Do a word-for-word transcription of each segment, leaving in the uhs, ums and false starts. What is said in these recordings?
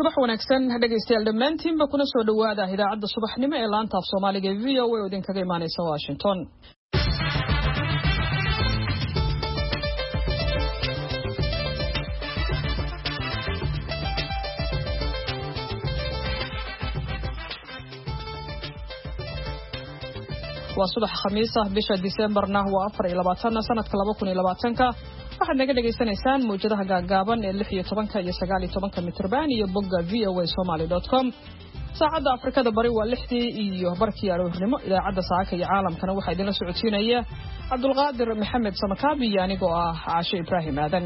subax wanaagsan dhageystayaal dhammaantiinba kuna soo dhawaada idaacadda subaxnimo ee laanta af Soomaaliga ee V O A oo idinkaga imaanaysa Washington. waa subax khamiis ah bisha December-na waa afar iyo labaatan sanadka laba kun iyo labaatan waxaad naga dhageysanaysaan muujadaha gaagaaban ee lix iyo toban iyo sagaal iyo toban mitirban iyo bogga v o a somali dot com. saacadda Afrikada bari waa lixdii iyo barkii aroornimo. idaacadda saaka iyo caalamkana waxaa idinla socodsiinaya Cabdulqaadir Maxamed Samakaabi iyo anigoo ah Caashe Ibraahim Aadan.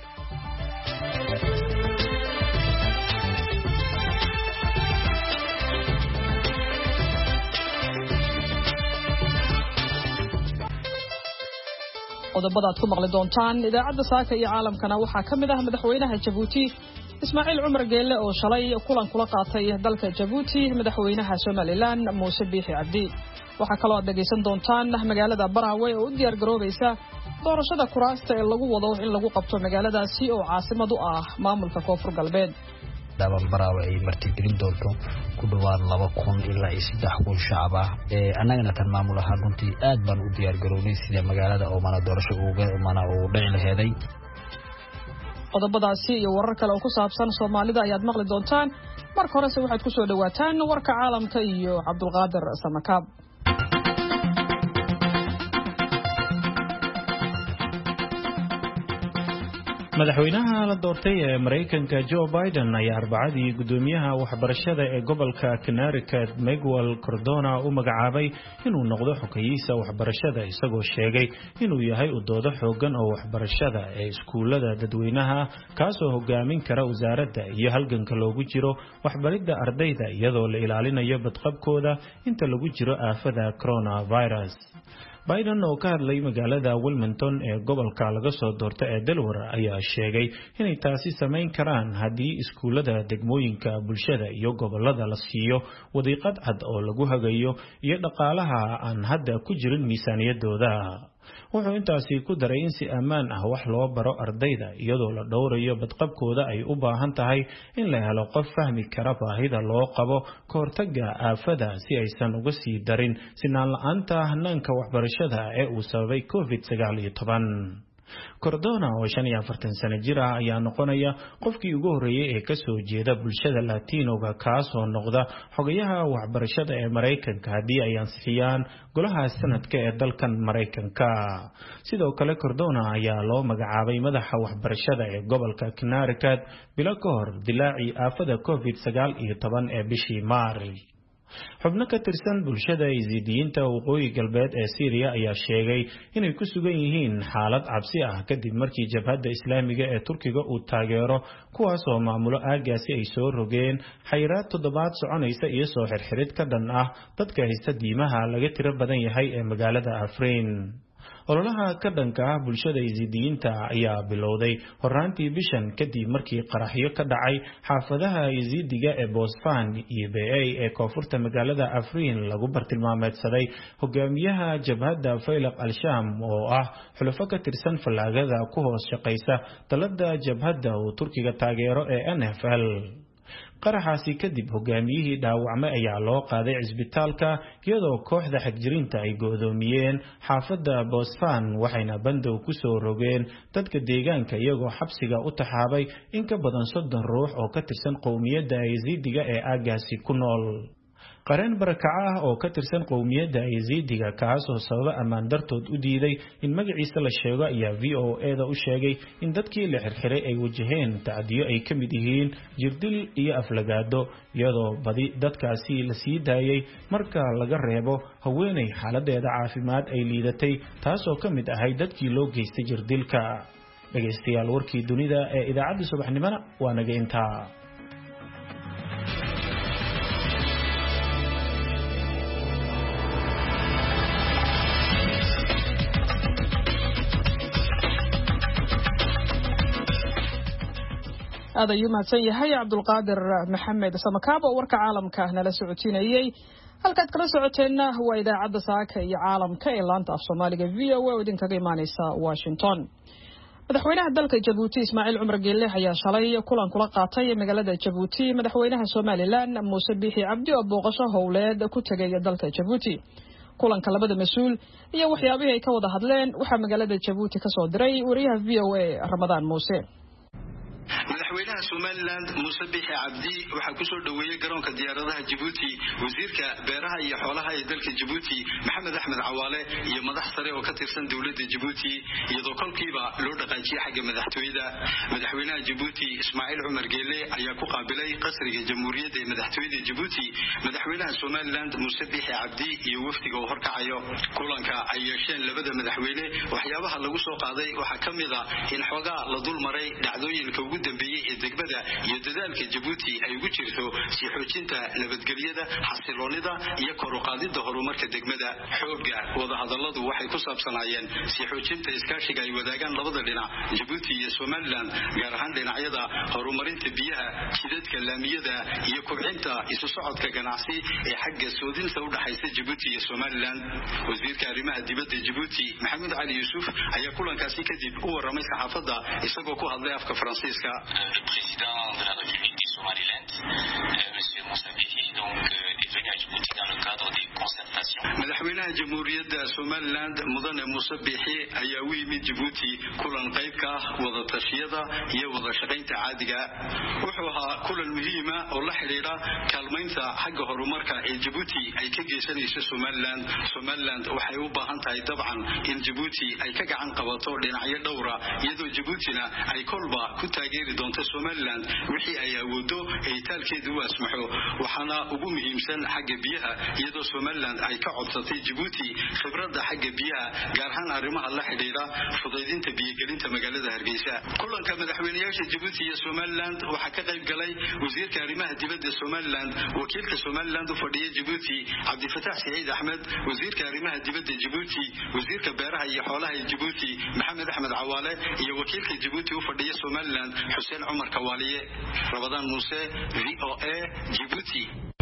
qodobada aad ku maqli doontaan idaacadda saaka iyo caalamkana waxaa ka mid ah madaxweynaha Djibouti Ismaaciil Cumar Geelle oo shalay kulan kula qaatay dalka Djibouti madaxweynaha Somaliland Muuse Biixi Cabdi. waxaa kaloo aad dhageysan doontaan magaalada Barawe oo u diyaar garoobaysa doorashada kuraasta ee lagu wado in lagu qabto magaaladaasi oo caasimad u ah maamulka Koonfur Galbeed. daban Barawe ay martigelin doonto ku dhawaad laba kun ilaa saddex kun shacab ah ee anagana tan maamul ahaan runtii aad baan u diyaar garoobay sida magaalada oo mana doorasho uga mana uu dhici lahayd. qodobadaasi iyo warar kale oo ku saabsan Soomaalida ayaad maqli doontaan. marka hore waxaad ku soo dhawaataan warka caalamka iyo Cabdulqaadir Samakaab. madaxweynaha la doortay ee Mareykanka Joe Biden ayaa arbacadii gudoomiyaha waxbarashada ee gobolka Connecticut Miguel Cardona u magacaabay inuu noqdo xogeyihiisa waxbarashada isagoo sheegay inuu yahay u doodo xoogan oo waxbarashada ee iskuulada dadweynaha kaasoo hogaamin kara wasaaradda iyo halganka loogu jiro waxbaridda ardayda iyadoo la ilaalinayo badqabkooda inta lagu jiro aafada coronavirus. Biden oo ka hadlay magaalada Wilmington ee gobolka laga soo doortay ee Delaware ayaa sheegay inay taasi sameyn karaan haddii iskuulada degmooyinka bulshada iyo gobolada la siiyo wadiiqad cad oo lagu hagayo iyo dhaqaalaha aan hadda ku jirin miisaaniyadooda. wuxuu intaasi ku daray in si ammaan ah wax loo baro ardayda iyadoo la dhowrayo badqabkooda ay u baahan tahay in la helo qof fahmi kara baahida loo qabo ka hortagga aafada si aysan uga sii darin sinaan la'aanta hanaanka waxbarashada ee uu sababay covid sagaal iyo toban. Cardona oo shan iyo afartan sano jir ah ayaa noqonaya qofkii ugu horeeyay ee ka soo jeeda bulshada Latinoga kaas oo noqda xogayaha waxbarashada ee Mareykanka haddii ay ansixiyaan golaha sanadka ee dalkan Mareykanka. sidoo kale Cardona ayaa loo magacaabay madaxa waxbarashada ee gobolka Connecticut bilo ka hor dilaacii aafada covid sagaal iyo toban ee bishii Maarch. xubno ka tirsan bulshada Yazidiyinta waqooyi galbeed ee Syria ayaa sheegay inay ku sugan yihiin xaalad cabsi ah kadib markii jabhadda Islaamiga ee Turkiga uu taageero kuwaas oo maamulo aagaasi ay soo rogeen xayiraad toddobaad soconaysa iyo soo xirxirid ka dhan ah dadka haysta diimaha laga tiro badan yahay ee magaalada Afrin. ololaha ka dhanka ah bulshada Yazidiyinta ayaa bilowday horaantii bishan kadib markii qaraxyo ka dhacay xaafadaha Yazidiga ee Bosfan iyo Beey ee koonfurta magaalada Afrin lagu bartilmaameedsaday hogaamiyaha jabhadda Faylaq al-Sham oo ah xulafo ka tirsan fallaagada ku hoos shaqeysa talada jabhadda oo Turkiga taageero ee N F L. qaraxaasi kadib hogaamiyihii dhaawacmay ayaa loo qaaday cisbitaalka iyadoo kooxda xagjirinta ay go'doomiyeen xaafadda Bosfan waxayna bandow ku soo rogeen dadka deegaanka iyagoo xabsiga u taxaabay in ka badan soddon ruux oo ka tirsan qowmiyadda Yazidiga ee aagaasi ku nool. qareen barakaca ah oo ka tirsan qowmiyadda Yazidiga kaas oo sababa ammaan dartood u diiday in magaciisa la sheego ayaa V O A da u sheegay in dadkii la xirxiray ay wajaheen tacdiyo ay ka mid yihiin jirdil iyo aflagaado iyadoo badi dadkaasi la sii daayay marka laga reebo haweeney xaaladeeda caafimaad ay liidatay taasoo ka mid ahay dadkii loo geystay jirdilka. dhageystayaal warkii dunida ee idaacadda subaxnimona waa naga intaa. هذا يوم هتسيحي عبد القادر محمد سمكاب وورك عالم كهنا لسعوتينيي halkaad kala socoteena waa idaacadda saaka iyo caalamka ee laanta af Soomaaliga V O A oo idinkaga imaanaysa Washington. madaxweynaha dalka Djibouti Ismaaciil Cumar Geelle ayaa shalay kulan kula qaatay magaalada Djibouti madaxweynaha Somaliland Muuse Biixi Cabdi oo booqasho howleed ku tagay dalka Djibouti. kulanka labada mas'uul iyo waxyaabihii ay ka wada hadleen waxa magaalada Djibouti ka soo diray wariyaha V O A Ramadaan Muuse. madaxweynaha Somaliland Muuse Biixi Cabdi waxa ku soo dhaweeyay garoonka diyaaradaha Djibouti wasiirka beeraha iyo xoolaha ee dalka Djibouti Maxamed Axmed Cawaale iyo madax sare oo ka tirsan dawladda Djibouti iyadoo kolkiiba loo dhaqaajiyay xagga madaxtooyada. madaxweynaha Djibouti Ismaaciil Cumar Geelle ayaa ku qaabilay qasriga jamhuuriyadda ee madaxtooyada Djibouti madaxweynaha Somaliland Muuse Biixi Cabdi iyo wafdiga oo horkacayo. kulanka ay yeesheen labada madaxweyne waxyaabaha lagu soo qaaday waxa kamid ah in xogaa la dul maray dhacdooyinka ugu dambeeyay ee degmada iyo dadaalka Djibouti ay ugu jirto si xoojinta nabadgelyada, xasiloonida iyo kor u qaadida horumarka degmada. xoogga wada hadalladu waxay ku saabsanaayeen si xoojinta iskaashiga ay wadaagaan labada dhinac Djibouti iyo Somaliland, gaar ahaan dhinacyada horumarinta biyaha, jidadka laamiyada iyo kobcinta isu socodka ganacsi ee xagga soodinta u dhaxaysa Djibouti iyo Somaliland. wasiirka arrimaha dibadda Djibouti Maxamed Ali Yuusuf ayaa kulankaasi kadib u waramay saxaafadda isagoo ku hadlay afka Faransiiska. Le président de la République du Somaliland, Monsieur Moussa Bihi, donc est venu à Djibouti dans le cadre des concertations. madaxweynaha jamhuuriyadda Somaliland Mudane Muuse Biixi ayaa u yimid Djibouti kulan qayb ka ah wada tashiyada iyo wada shaqaynta caadiga. wuxuu ahaa kulan muhiim ah oo la xiriira kaalmaynta xagga horumarka ee Djibouti ay ka geysanayso Somaliland. Somaliland waxay u baahan tahay dabcan in Djibouti ay ka gacan qabato dhinacyo dhowr ah iyadoo Djiboutina ay kolba ku taageeri doonto Somaliland wixii ay awoodo ay taalkeedu u asmaxo. waxaana ugu muhiimsan xagga biyaha iyadoo Somaliland ay ka codsatay Djibouti khibradda xagga biyaha gaar ahaan arrimaha la xiriira fudaydinta biyo-gelinta magaalada Hargeysa. kulanka madaxweynayaasha Djibouti iyo Somaliland waxa ka qayb galay wasiirka arrimaha dibadda Somaliland, wakiilka Somaliland u fadhiya Djibouti Cabdifataax Saciid Axmed, wasiirka arrimaha dibadda Djibouti, wasiirka beeraha iyo xoolaha ee Djibouti Maxamed Axmed Cawaale iyo wakiilka Djibouti u fadhiya Somaliland Xuseen Cumar Kawaaliye. Ramadaan Muuse, V O A, Djibouti.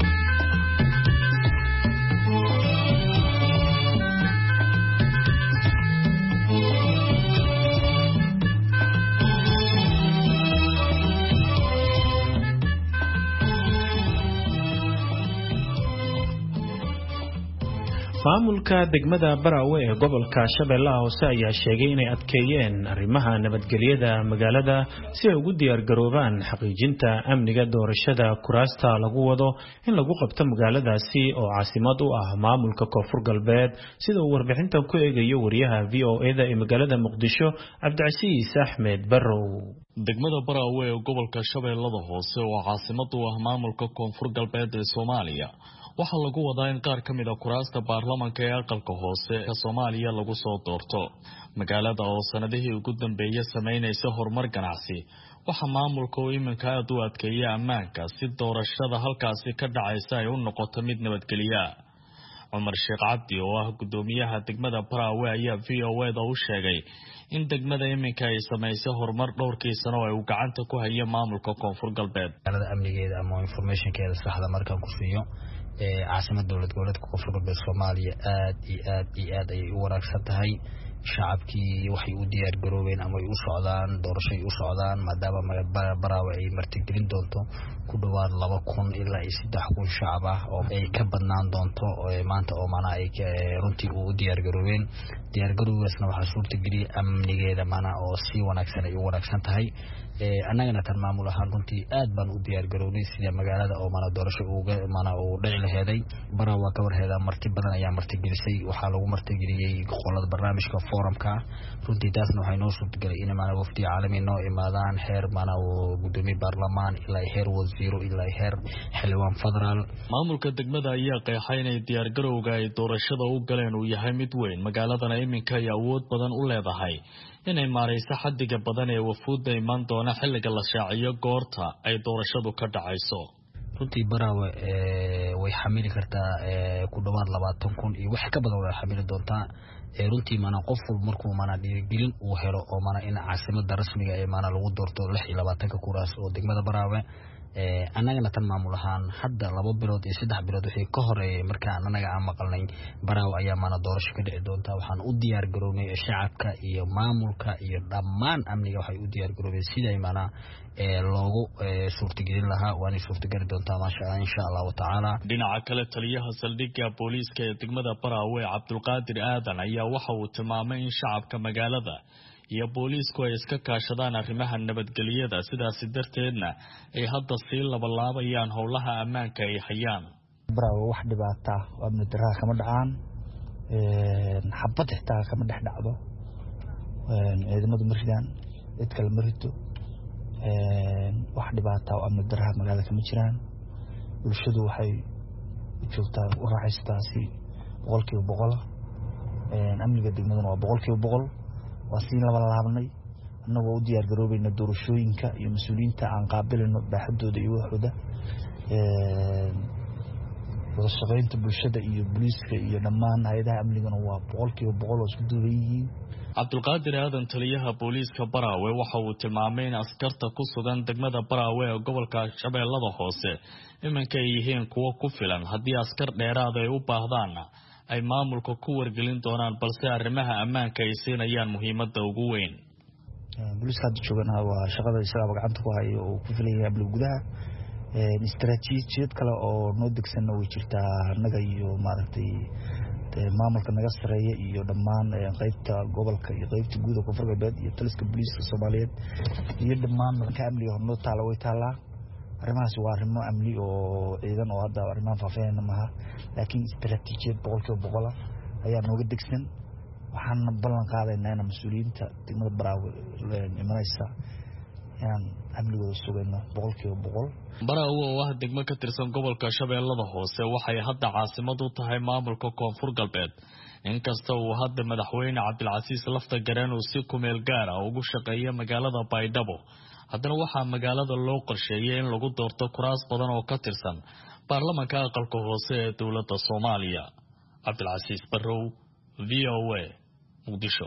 maamulka degmada Barawe ee gobolka Shabeellaha Hoose ayaa sheegay inay adkeeyeen arrimaha nabadgelyada magaalada si ay ugu diyaar garoobaan xaqiijinta amniga doorashada kuraasta lagu wado in lagu qabto magaaladaasi oo caasimad u ah maamulka Koonfur Galbeed, sida uu warbixintan ku eegayo wariyaha V O A-da ee magaalada Muqdisho Cabdicasiis Axmed Barrow. degmada Barawe ee gobolka Shabeellaha Hoose oo caasimad u ah maamulka Koonfur Galbeed ee Soomaaliya waxaa lagu wadaa in qaar ka mid ah kuraasta baarlamaanka ee aqalka hoose ee Soomaaliya lagu soo doorto. magaalada oo sanadihii ugu dambeeyay sameynaysa horumar ganacsi waxa maamulka uu iminka aad u adkeeyay ammaanka si doorashada halkaasi ka dhacaysa ay u noqoto mid nabadgelyo. Cumar Sheekh Cabdi oo ah gudoomiyaha degmada Barawe ayaa V O A-da u sheegay in degmada iminka ay sameysay horumar dhowrkii sano oo ay u gacanta ku hayeen maamulka Koonfur Galbeed. magaalada amnigeeda ama informationkeeda saxda markaan ku siiyo ee caasimada dawlad goboleedka Koonfur Galbeed Soomaaliya aad iyo aad iyo aad ay u wanaagsan tahay. shacabkii waxay u diyaar garoobeen ama ay u socdaan doorasho ay u socdaan maadaama Barawe ay martigelin doonto ku dhawaad laba kun ilaa saddex kun shacab ah oo ay ka badnaan doonto maanta oo maana ay runtii u diyaar garoobeen. diyaar garowgaasna waxaa suurtageliyay amnigeeda maana oo si wanaagsan ay u wanaagsan tahay. annagana tan maamul ahaan runtii aad baan u diyaar garownay sida magaalada oo maana doorasho uga maana uu dhici laheeday. Barawe ka warheeda marti badan ayaa martigelisay. waxaa lagu martigeliyay qolada barnaamijka forumka. runtii taasna waxay noo suurtagelay in maana wafdi caalami noo imaadaan heer maana uu gudoomiye baarlamaan ilaa heer wasiiro ilaa heer xildhibaan federaal. maamulka degmada ayaa qeexay inay diyaar garowga ay doorashada u galeen uu yahay mid weyn. magaaladana iminka ay awood badan u leedahay inay maareyso xadiga badan ee wafuudda iman doona xilliga la shaaciyo goorta ay doorashadu ka dhacayso. runtii Barawe way xamili kartaa ku dhawaad labaatan kun iyo wax ka badan way xamili doontaa. runtii maana qof markuu maana dhiirigelin uu helo oo maana in caasimada rasmiga ee maana lagu doorto lix iyo labaatan kuraas oo degmada Barawe annagana tan maamul ahaan hadda laba bilood iyo saddex bilood wixii ka horeeyay markaan annaga aan maqalnay baraawo ayaa maana doorasho ka dhici doontaa waxaan u diyaar garownay shacabka iyo maamulka iyo dhammaan amniga waxay u diyaar garoobeen siday maana loogu suurtagelin lahaa waana suurtagali doontaa maasha insha allahu tacaala. dhinaca kale taliyaha saldhigga booliiska ee degmada baraawe cabdulqaadir aadan ayaa waxa uu tilmaamay in shacabka magaalada iyo booliisku ay iska kaashadaan arrimaha nabadgelyada sidaasi darteedna ay hadda sii labalaabayaan howlaha ammaanka ay hayaan. baraawe wax dhibaata oo amni darrada kama dhacaan xabad xitaa kama dhex dhacdo ciidamadu ma ridaan cid kale ma rito wax dhibaata oo amni darrada magaalada kama jiraan bulshadu waxay joogtaa u raaxaysataa si boqolkiiba boqol amniga degmaduna waa boqolkiiba boqol waa sii laba laabnay annagoo u diyaar garoobayna doorashooyinka iyo mas-uuliyiinta aan qaabilayno baaxadooda iyo waxooda wada shaqaynta bulshada iyo booliiska iyo dhammaan hay-adaha amnigana waa boqolkiiba boqol oo isku duuban yihiin. cabdulqaadir aadan taliyaha booliiska baraawe waxa uu tilmaamay in askarta ku sugan degmada baraawe ee gobolka shabeellada hoose iminka ay yihiin kuwo ku filan haddii askar dheeraada ay u baahdaanna ay maamulka ku wargelin doonaan balse arrimaha ammaanka ay siinayaan muhiimadda ugu weyn. booliiska hadda joogana waa shaqada isagaa gacanta ku hayo oo ku filan yahay amniga gudaha istaraatiijiyad kale oo noo degsanna way jirtaa annaga iyo maaragtay maamulka naga sareeya iyo dhammaan qaybta gobolka iyo qaybta guud ee koonfur galbeed iyo taliska booliiska Soomaaliyeed iyo dhammaan marka amniga horno taala way taalaa arrimahaas waa arrimo amni oo ciidan oo hadda arrimaha faafayna maaha laakiin istaraatiijiyad boqolkiiba boqol ayaa nooga degsan waxaan ballan qaadaynaa in mas'uuliyiinta degmada baraawe imanaysa aan amnigooda sugayno boqolkiiba boqol. baraawe oo ah degmo ka tirsan gobolka shabeellada hoose waxay hadda caasimad u tahay maamulka koonfur galbeed inkasta uu hadda madaxweyne cabdilcasiis lafta gareen uu si kumeel gaar ah ugu shaqeeya magaalada baydhabo haddana waxaa magaalada loo qorsheeyay in lagu doorto kuraas badan oo ka tirsan baarlamaanka aqalka hoose ee dowladda Soomaaliya. cabdilcasiis barrow V O A Muqdisho.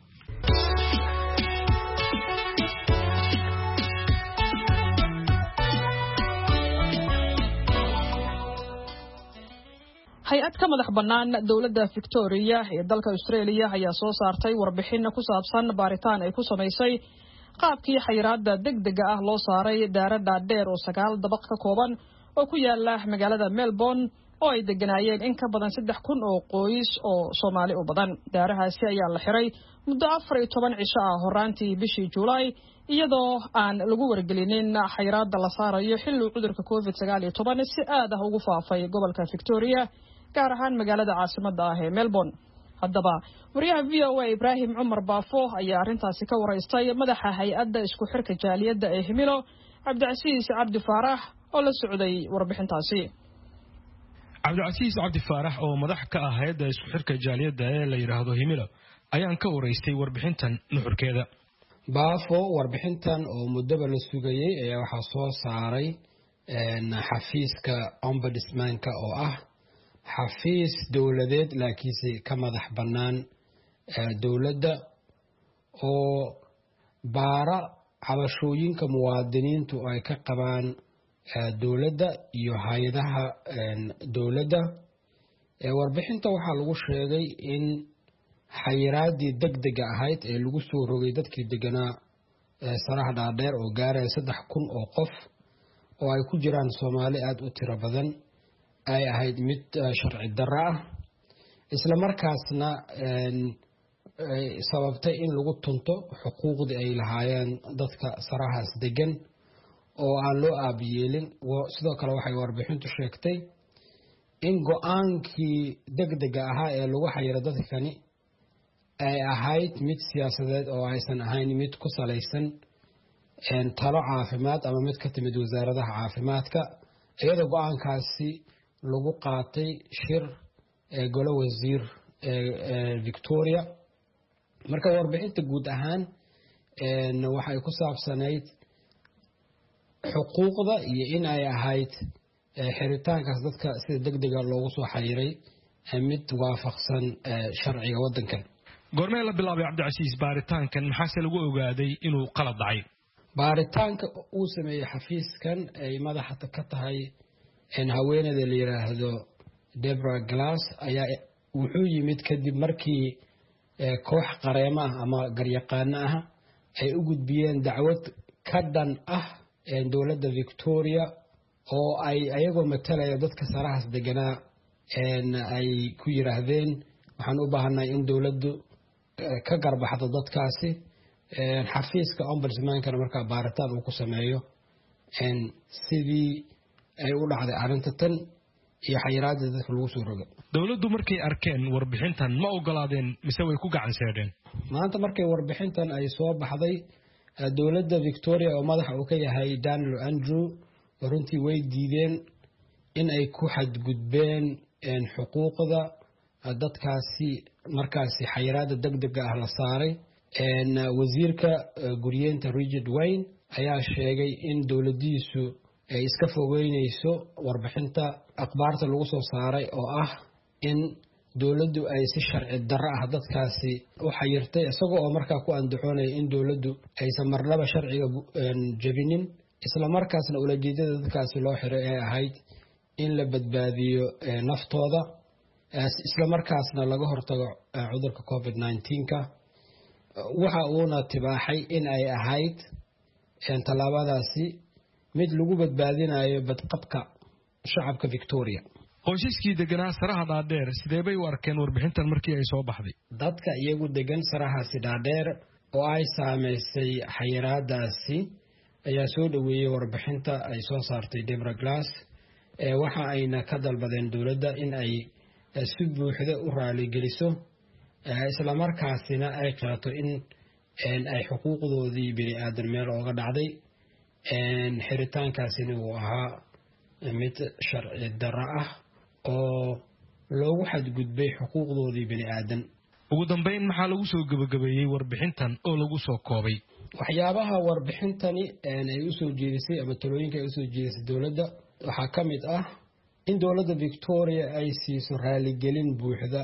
hay-ad ka madax bannaan dowladda Victoria ee dalka Australia ayaa soo saartay warbixin ku saabsan baaritaan ay ku samaysay qaabkii xayiraadda degdega ah loo saaray daaradda dheer oo sagaal dabaq ka kooban oo ku yaala magaalada Melbourne oo ay deganaayeen in ka badan saddex kun oo qoys oo Soomaali u badan. daarahaasi ayaa la xiray muddo afar iyo toban cisho ah horaantii bishii July iyadoo aan lagu wargelinin xayiraadda la saarayo xilli cudurka covid sagaal iyo toban si aad ah ugu faafay gobolka Victoria gaar ahaan magaalada caasimadda ah ee Melbourne. haddaba wariyaha V O A Ibrahim Umar Baafo ayaa arrintaasi ka waraystay madaxa hay-adda isku xirka jaaliyadda ee Himilo Cabdicasiis Cabdi Faarax oo la socday warbixintaasi. Cabdicasiis Cabdi Faarax oo madax ka ah hay'adda isku xirka jaaliyadda ee la yiraahdo Himilo ayaan ka waraystay warbixintan nuxurkeeda. Baafo warbixintan oo muddo la sugayay ayaa waxa soo saaray xafiiska ombudsmanka oo ah xafiis dawladeed laakiinse ka madax bannaan dawladda oo baara cabashooyinka muwaadiniintu ay ka qabaan dawladda iyo hay'adaha dawladda. warbixinta waxaa lagu sheegay in xayiraadii degdega ahayd ee lagu soo rogay dadkii deganaa saraha dhaadheer oo gaaraya saddex kun oo qof oo ay ku jiraan Soomaali aad u tiro badan ay ahayd mid sharci darro ah isla markaasna sababtay in lagu tunto xuquuqdii ay lahaayeen dadka sarahaas degan oo aan loo aabiyeelin. sidoo kale waxay warbixintu sheegtay in go'aankii degdega ahaa ee lagu xayiro dadkani ay ahayd mid siyaasadeed oo aysan ahayn mid ku salaysan talo caafimaad ama mid ka timid wasaaradaha caafimaadka iyadoo go'aankaasi lagu qaatay shir ee golo wasiir ee Victoria. marka warbixinta guud ahaan waxay ku saabsanayd xuquuqda iyo in ay ahayd xiritaankaas dadka sida degdega loogu soo xayiray mid waafaqsan sharciga waddankan. goormee la bilaabay Cabdicasiis baaritaankan maxaase lagu ogaaday inuu qalad dhacay? baaritaanka uu sameeyey xafiiskan ay madaxa ka tahay haweeneyda la yiraahdo Deborah Glass ayaa wuxuu yimid kadib markii koox qareemo ah ama garyaqaano ah ay u gudbiyeen dacwad ka dhan ah dowladda Victoria oo ay ayagoo matalaya dadka sarahaas deganaa ay ku yiraahdeen waxaan u baahanahay in dowladdu ka garbaxdo dadkaasi xafiiska ombudsman-kana markaa baaritaan uu ku sameeyo sidii ay u dhacday arrinta tan iyo xayiraadda dadka lagu soo rogo. Dowladdu markay arkeen warbixintan ma ogolaadeen mise way ku gacan saareen? Maanta markay warbixintan ay soo baxday dowladda Victoria oo madaxa uu ka yahay Daniel Andrew runtii way diideen in ay ku xadgudbeen xuquuqda dadkaasi markaasi xayiraadda degdega ah la saaray. wasiirka guryeenta Richard Wayne ayaa sheegay in dowladiisu ay iska fogeynayso warbixinta akhbaarta lagu soo saaray oo ah in dowladdu ay si sharci darro ah dadkaasi u xayirtay isagoo oo markaa ku andacoonay in dowladdu aysan marnaba sharciga jabinin isla markaasna ulajeedada dadkaasi loo xiray ay ahayd in la badbaadiyo naftooda isla markaasna laga hortago cudurka covid nineteen ka waxa uuna tibaaxay in ay ahayd tallaabadaasi mid lagu badbaadinayo badqabka shacabka Victoria. qoysaskii deganaa saraha dhaadheer sidee bay u arkeen warbixintan markii ay soo baxday? Dadka iyagu degan sarahaasi dhaadheer oo ay saameysay xayiraadaasi ayaa soo dhaweeyay warbixinta ay soo saartay Deborah Glass ee waxa ayna ka dalbadeen dowladda in ay si buuxda u raali geliso isla markaasina ay qaato in ay xuquuqdoodii bini'aadan meel ooga dhacday xiritaankaasina uu ahaa mid sharci darro ah oo loogu xadgudbay xuquuqdoodii bini'aadan. ugu dambeyn maxaa lagu soo gabagabeeyey warbixintan oo lagu soo koobay? waxyaabaha warbixintani ay u soo jeedisay ama talooyinka ay u soo jeedisay dowladda waxaa ka mid ah in dowladda Victoria ay siiso raaligelin buuxda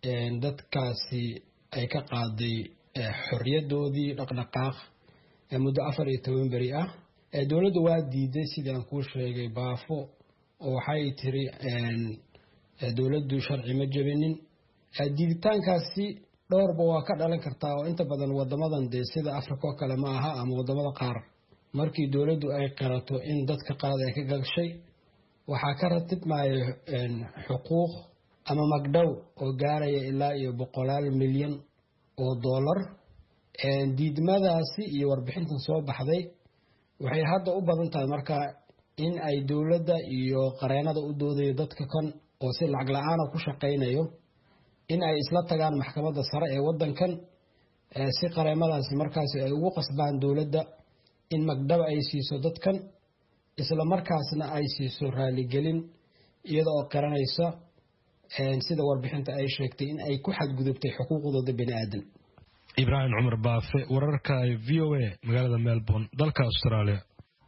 dadkaasi ay ka qaaday xorriyadoodii dhaqdhaqaaq muddo afar iyo toban beri ah. dowladdu waa diiday sidii aan kuu sheegay baafo oo waxay tiri dowladdu sharci ma jabinin. diiditaankaasi dhowrba waa ka dhalan kartaa oo inta badan wadamadan dee sida Afrika oo kale ma aha ama wadamada qaar markii dowladdu ay qarato in dadka qaad ay ka gashay waxaa ka ratibmaya xuquuq ama magdhow oo gaaraya ilaa iyo boqolaal milyan oo dollar. diidmadaasi iyo warbixintan soo baxday waxay hadda u badan tahay markaa in ay dowladda iyo qareenada u doodayo dadka kan oo si lacag la'aan ku shaqeynayo in ay isla tagaan maxkamadda sare ee wadankan si qareemadaasi markaasi ay ugu qasbaan dowladda in magdhow ay siiso dadkan isla markaasna ay siiso raaligelin iyada oo qaranaysa sida warbixinta ay sheegtay in ay ku xadgudubtay xuquuqdooda bini'aadan. Ibrahim Umar Baafe, wararka V O A magaalada Melbourne, dalka Australia.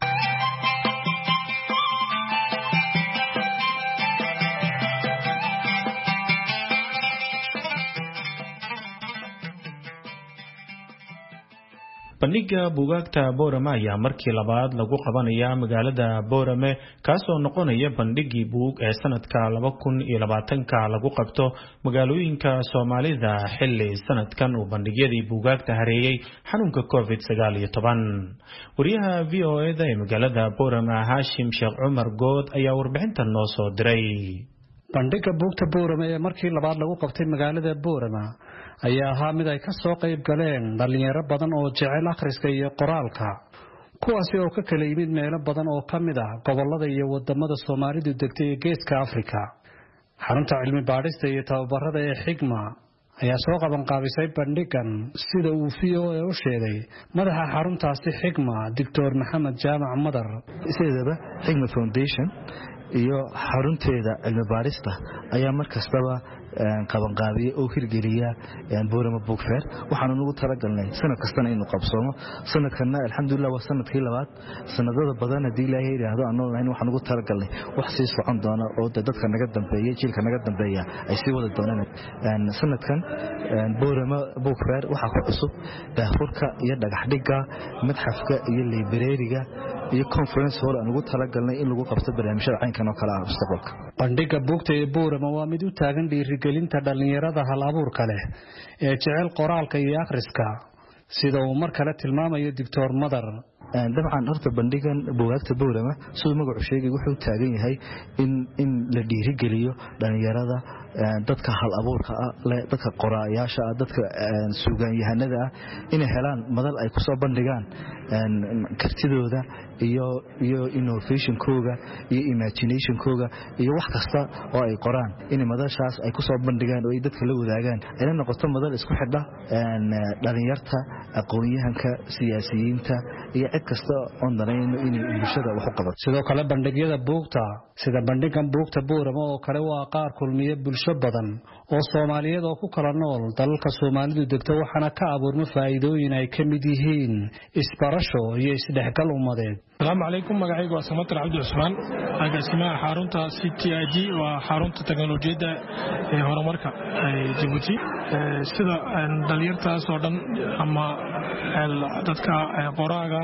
bandhiga buugaagta Boorame ayaa markii labaad lagu qabanayaa magaalada Boorame kaasoo noqonaya bandhigii buug ee sanadka laba kun iyo labaatanka lagu qabto magaalooyinka Soomaalida xilli sanadkan uu bandhigyadii buugaagta hareeyay xanuunka covid sagaal iyo toban. wariyaha V O A da ee magaalada Boorame Hashim Sheekh Cumar Good ayaa warbixintan noo soo diray. bandhiga buugta Boorame ee markii labaad lagu qabtay magaalada Boorame ayaa ahaa mid ay ka soo qayb galeen dhalinyaro badan oo jecel akhriska iyo qoraalka kuwaasi oo ka kala yimid meelo badan oo ka mid ah gobolada iyo wadamada Soomaalidu degtay ee Geeska Afrika. xarunta cilmi baadhista iyo tababarada ee Xigma ayaa soo qaban qaabisay bandhigan sida uu V O A u sheegay madaxa xaruntaasi Xigma Doctor Maxamed Jaamac Madar. Sidaba Xigma Foundation iyo xarunteeda cilmi baarista ayaa markastaba qabanqaabiye oo hirgeliya Boorama Book Fair waxaanu ugu talagalnay sanad kastana inuu qabsoomo sanadkana alxamdulillah waa sanadkii labaad sanadada badan hadii Ilaahay yiraahdo aanu lahayn waxaan ugu talagalnay wax sii socon doona oo dadka naga dambeeyay jiilka naga dambeeya ay sii wada doonaan sanadkan Boorama Book Fair waxa ku cusub daahfurka iyo dhagax dhigga madxafka iyo librariga iyo conference hall aan ugu talagalnay in lagu qabto barnaamijyada caynkan oo kala ah mustaqbalka bandhiga buugta ee Boorama waa mid u taagan dhiirigelinta dhalinyarada hal abuurka leh ee jecel qoraalka iyo akhriska sida uu mar kale tilmaamayo Doctor Madar dabcan horta bandhigan buugaagta Boorama sidoo magacu sheegay wuxuu taagan yahay in in la dhiirigeliyo dhalinyarada dadka hal abuurka ah dadka qoraayaasha dadka suugaan yahanada ah in helaan madal ay ku soo bandhigaan kartidooda iyo iyo innovation kooga iyo imagination kooga iyo wax kasta oo ay qoraan in madashaas ay ku soo bandhigaan oo ay dadka la wadaagaan ay noqoto madal isku xidha dhalinyarta aqoon-yahanka siyaasiyiinta iyo cid kasta oo danayno in bulshada wax u qabato sidoo kale bandhigyada buugta sida bandhigan buugta Boorama oo kale waa qaar kulmiye bulsho badan oo Soomaaliyeed oo ku kala nool dalalka Soomaalidu degto waxana ka abuurma faa'iidooyin ay ka mid yihiin isbarasho iyo isdhexgal ummadeed. Assalaamu calaykum magacaygu waa Samatar Cabdi Cusmaan agaasimaha xarunta C T I D waa xarunta teknolojiyadda ee horumarka ee Djibouti sida dhalinyartaas oo dhan ama dadka qoraaga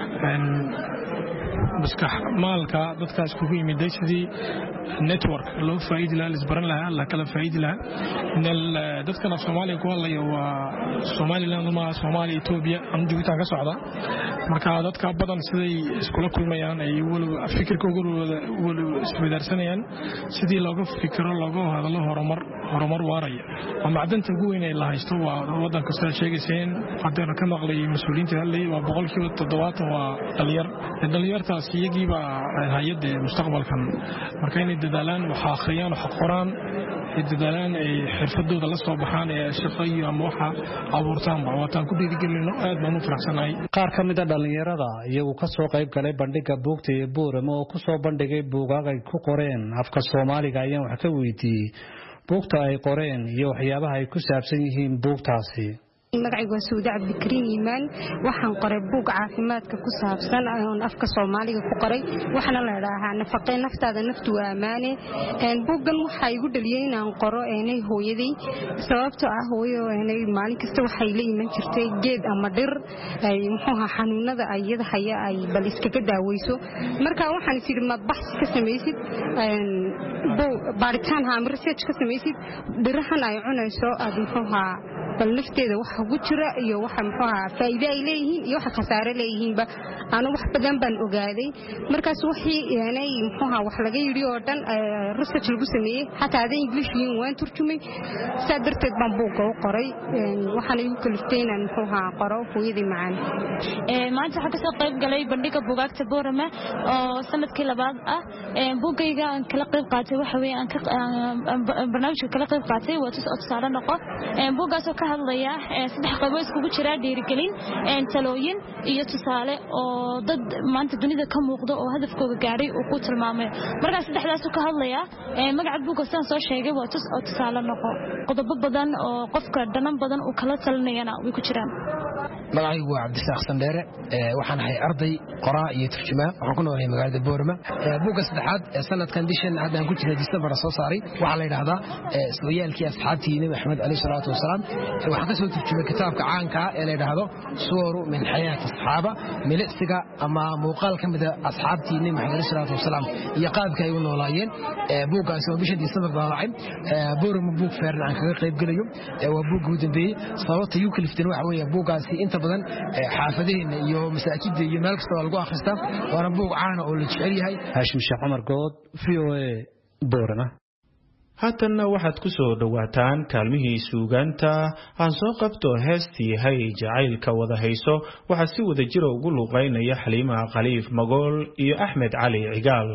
maskax maalka dadkaas ku yimiday sidii network loo faa'iido lahaa isbaran lahaa la kala faa'iido lahaa in dadka Soomaaliya ku hadlaya waa Somaliland ma Soomaaliya Ethiopia am Djibouti ka socda marka dadka badan siday iskula kulmayaan ay waliba fikirkooda waliba isweydaarsanayaan sidii looga fikiro looga hadlo horumar horumar waaraya oo macdanta ugu weyn ee la haysto waa wadanka sida sheegayseen haddana ka maqlay mas'uuliyiinta hadlay waa boqolkiiba toddobaatan waa dhalinyar dhalinyartaas iyagiiba hay'adda mustaqbalkan marka inay dadaalaan waxa akhriyaan waxa qoraan dadaalaan ay xirfadooda la soo baxaan ee shaqooyin ama waxa abuurtaan baawataan ku dhiirigelino aad baan u faraxsanahay qaar ka mid ah dhalinyarada iyagu ka soo qayb galay bandhiga buugta ee Boorama oo ku soo bandhigay buugaag ay ku qoreen afka Soomaaliga ayaan wax ka weydiiyay buugta ay qoreen iyo waxyaabaha ay ku saabsan yihiin buugtaasi magacaygu waa Suuda Cabdikariin Iimaan waxaan qoray buug caafimaadka ku saabsan oo afka Soomaaliga ku qoray waxana la yiraahdaa nafaqay naftaada naftu waa amaane een buuggan waxa igu dhaliyay inaan qoro inay hooyaday sababtoo ah hooyo inay maalin kasta waxay la iman jirtay geed ama dhir ay muxuu xanuunada ayada haya ay bal iskaga daaweyso marka waxaan isiri ma baxs ka sameeysid een baaritaan ha research ka sameeysid dhirahan ay cunayso aad muxuu bal nafteeda waxa ugu jira iyo waxa muxuu ahaa faa'iido ay leeyihiin iyo waxa khasaare leeyihiinba aan wax badan baan ogaaday markaas wixii aanay muxuu ahaa wax laga yiri oo dhan research lagu sameeyay xataa aday English yiin waan turjumay sadarteed baan buug u qoray waxaan igu kaliftay inaan muxuu ahaa qoro hooyadii macaan ee maanta waxa ka soo qayb galay bandhiga buugaagta Boorama oo sanadkii labaad ah ee buugayga aan kala qayb qaatay waxa weeye aan ka barnaamijka kala qayb qaatay waa tus tusaale noqo ee buugaas oo ka hadlaya saddex qaybood iskugu jira dhiirigelin ee talooyin iyo tusaale oo dad maanta dunida ka muuqdo oo hadafkooda gaaray oo ku tilmaamay marka saddexdaas ka hadlaya ee magaca buugga saan soo sheegay waa tus oo tusaale noqo qodobo badan oo qofka dhanan badan uu kala talinayana way ku jiraan magacaygu waa Cabdisaaq Sandheere waxaan ahay arday qoraa iyo turjumaa waxaan ku noolahay magaalada Boorama buugga saddexaad ee sanadkan bishan hadda aan ku jirnay December soo saaray waxa la yiraahdaa sooyaalkii asxaabtii Nabi Maxamed alayhi salaatu wasalaam waxaan ka soo turjumay kitaabka caanka ah ee la yiraahdo Suwaru min Hayaat Asxaaba milisiga ama muuqaal ka mid ah asxaabtii Nabi Maxamed alayhi salaatu wasalaam iyo qaabka ay u noolaayeen buuggaas oo bisha December daabacay Boorama Book Fair aan kaga qayb galayo waa buug u dambeeyay sababta uu kalifteen waxa weeye buuggaasi inta badan xaafadaheena iyo masaajidda iyo meel kasta lagu akhristo waana buug caan oo la jecel yahay Hashim Sheekh Umar Good V O A Boorama haatanna waxaad ku soo dhawaataan kaalmihii suugaanta aan soo qabto heestii hay jacaylka wada hayso waxaa si wada jira ugu luuqaynaya Xaliima Khaliif Magool iyo Axmed Cali Cigaal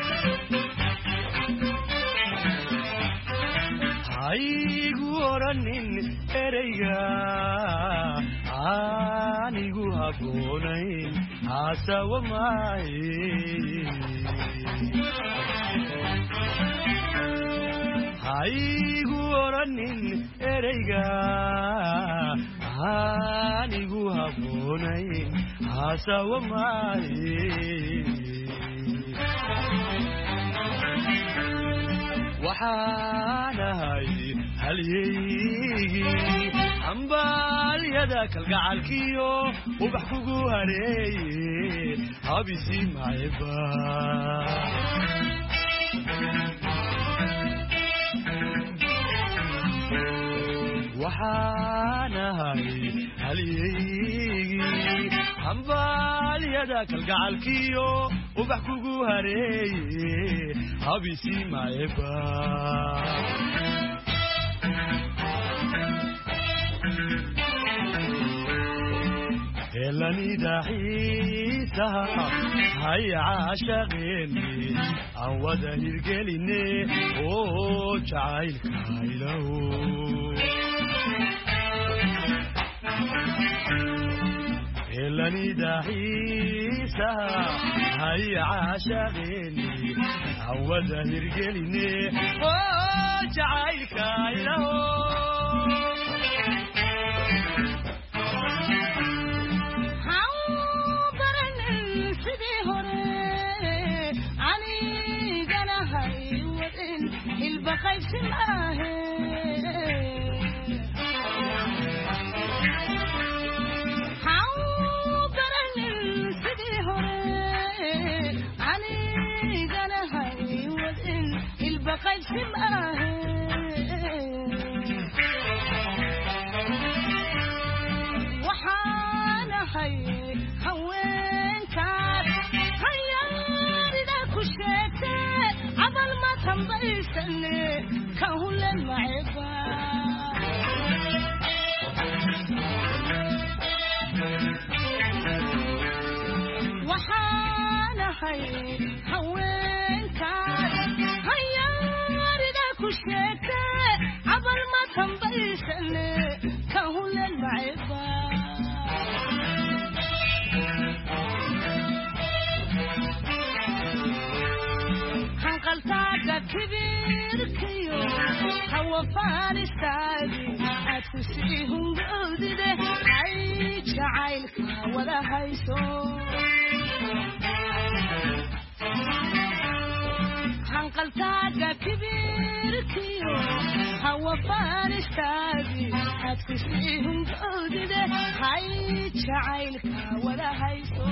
haygu oranin ereyga anigu haboonayn asawa maaye haygu oranin ereyga anigu haboonayn hasawa maaye waxaanahay halyeygii ambaalyada kalgacalkiyo ubax kugu hareeye habisi maayba waxaanahay halyeygii ambaalyada kalgacalkiyo ubax kugu hareeye habisi maayba helanida xiisaha hay caashaqeeni aan wada hirgeline oo jacaylka ilahu helanida xiisaha hay caashaqeeni aan wada hirgeline oo jacaylka ilahu بخيف سماه حاضرن سديه علي جنهي وذن البخيف سماه وحانا هي هوين كار هيا ردا كشته عبل ما تنبيسني كهول المعبا وحانا هي هوين كار هيا ردا كشته عبل ما تنبيسني كهول المعبا هنقلتاك كبير كيو هو فارستاذي أتسيهم قودده عيد شعيلك ولا هيسو هنقلتاك كبير كيو هو فارستاذي أتسيهم قودده عيد شعيلك ولا هيسو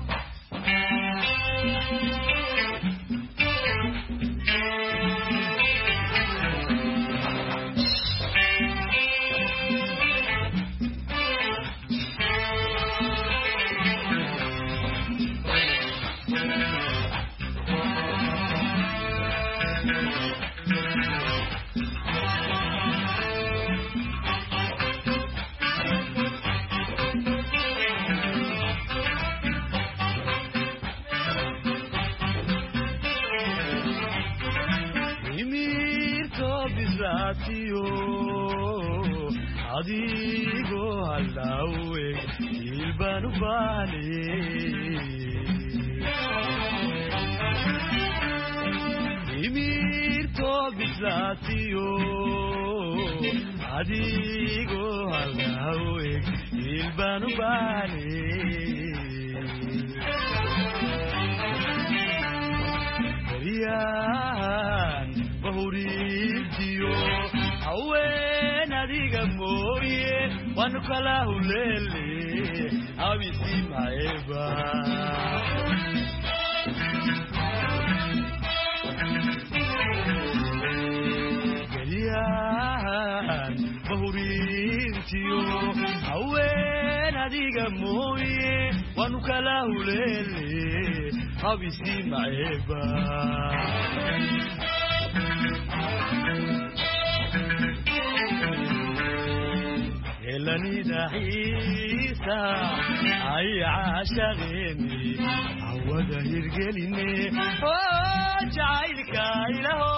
adigo halawe ilbanu bani imir to bislatiyo adigo halawe ilbanu bani riyan bahuriyo awe nadiga moye wanu kala hulele abisi maeba geliyan bahuriyo awe nadiga moye wanu kala hulele abisi maeba helanida xiisa ay caashaqeeni awada hirgeline oo jacaylka ilaho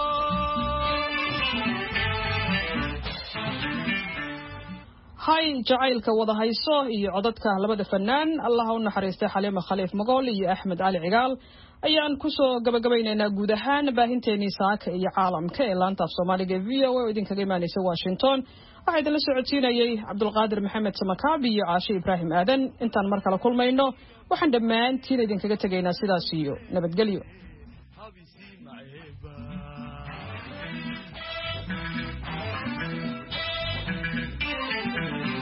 hay jacaylka wada hayso iyo codadka labada fanaan allah u naxariistay xaliimo khaliif magool iyo axmed cali cigaal ayaan kusoo gabagabaynaynaa guud ahaan baahinteenii saaka iyo caalamka ee laanta af soomaaliga v o a oo idinkaga imaanaysa washington waxaa idinla socodsiinayay cabdulqaadir maxamed samakaabi iyo caashe ibraahim aadan intaan mar kale kulmayno waxaan dhammaantiin idinkaga tegaynaa sidaas iyo nabadgelyo